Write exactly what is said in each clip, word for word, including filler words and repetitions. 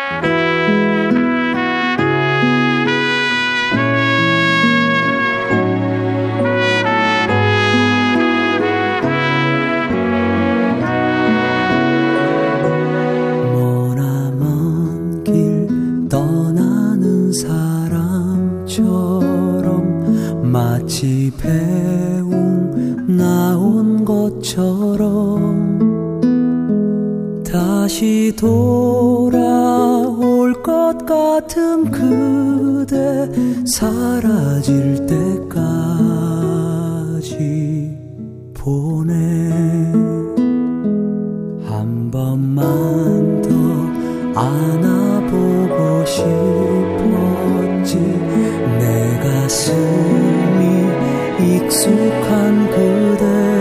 마치 배웅 나온 것처럼 다시 돌아올 것 같은 그대 사라질 때까지 보내 한 번만 더 안아보고 싶었지 내 가슴이 익숙한 그대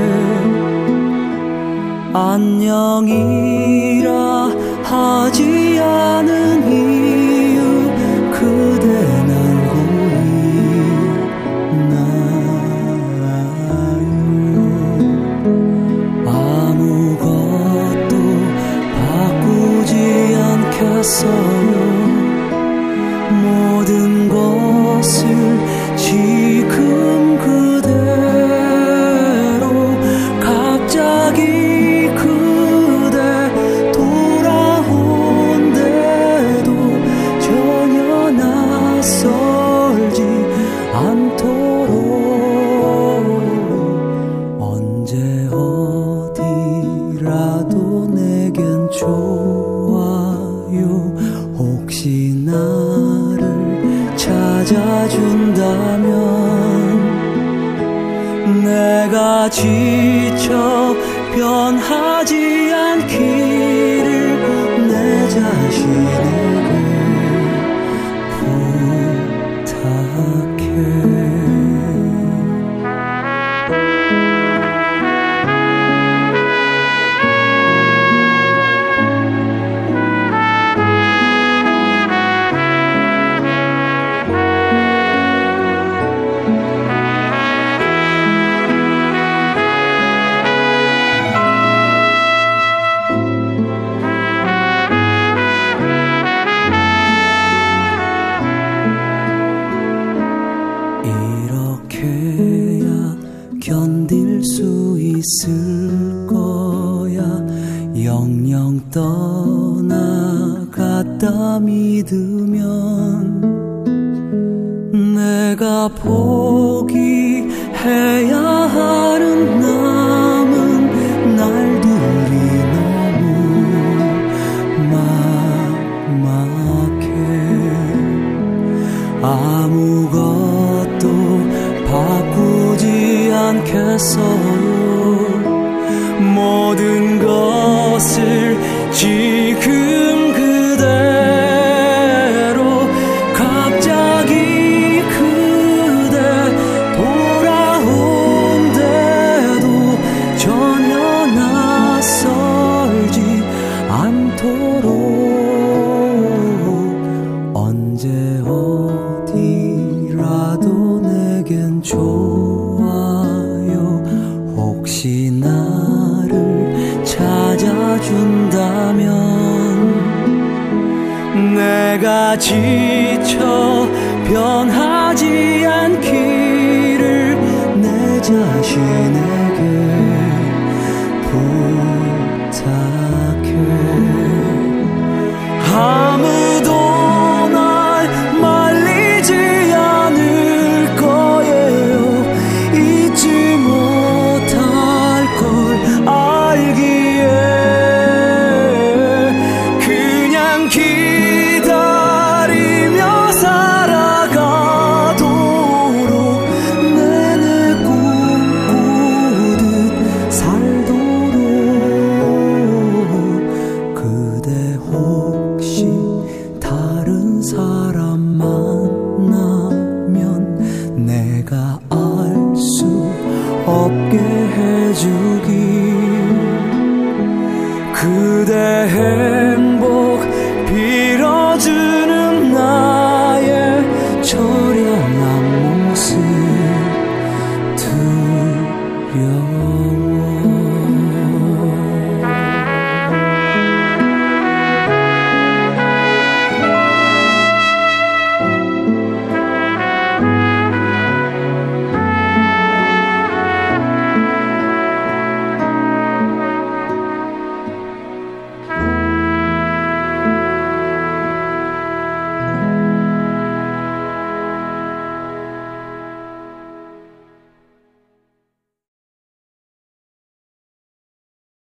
안녕이라 하지 않은 이유 그대 날 보이나요 아무것도 바꾸지 않겠어요 모든 것을 지금 그대로 갑자기 그대 돌아온대도 전혀 낯설지 않도록 언제 어디라도 내겐 좋아요 혹시 나를 찾아준다면 내가 지쳐 변하지 않기를 내 자신에게 부탁해 견딜 수 있을 거야 영영 떠나갔다 믿으면 내가 포기해야 하는 남은 날들이 너무 막막해 아무것도 바꾸지 않겠어요 모든 것을 지금 그대로 갑자기 그대 돌아온대도 전혀 낯설지 않도록 언제 어디라도 내겐 좋아요 혹시 나를 찾아준다면 내가 지쳐 변하지 않기를 내 자신에게 부탁해 아무도 날 말리지 않을 거예요 잊지 못할 걸 알기에 그냥 기